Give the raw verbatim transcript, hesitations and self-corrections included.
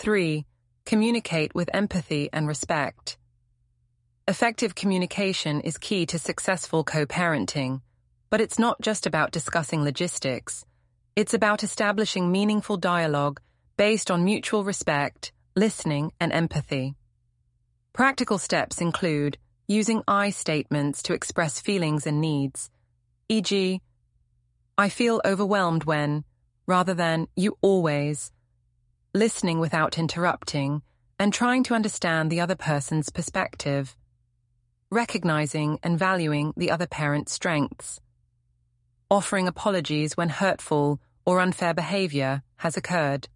Three, communicate with empathy and respect. Effective communication is key to successful co-parenting, but it's not just about discussing logistics. It's about establishing meaningful dialogue based on mutual respect, listening, and empathy. Practical steps include using I statements to express feelings and needs, for example, I feel overwhelmed when, rather than you always, listening without interrupting, and trying to understand the other person's perspective, recognizing and valuing the other parent's strengths, offering apologies when hurtful or unfair behavior has occurred.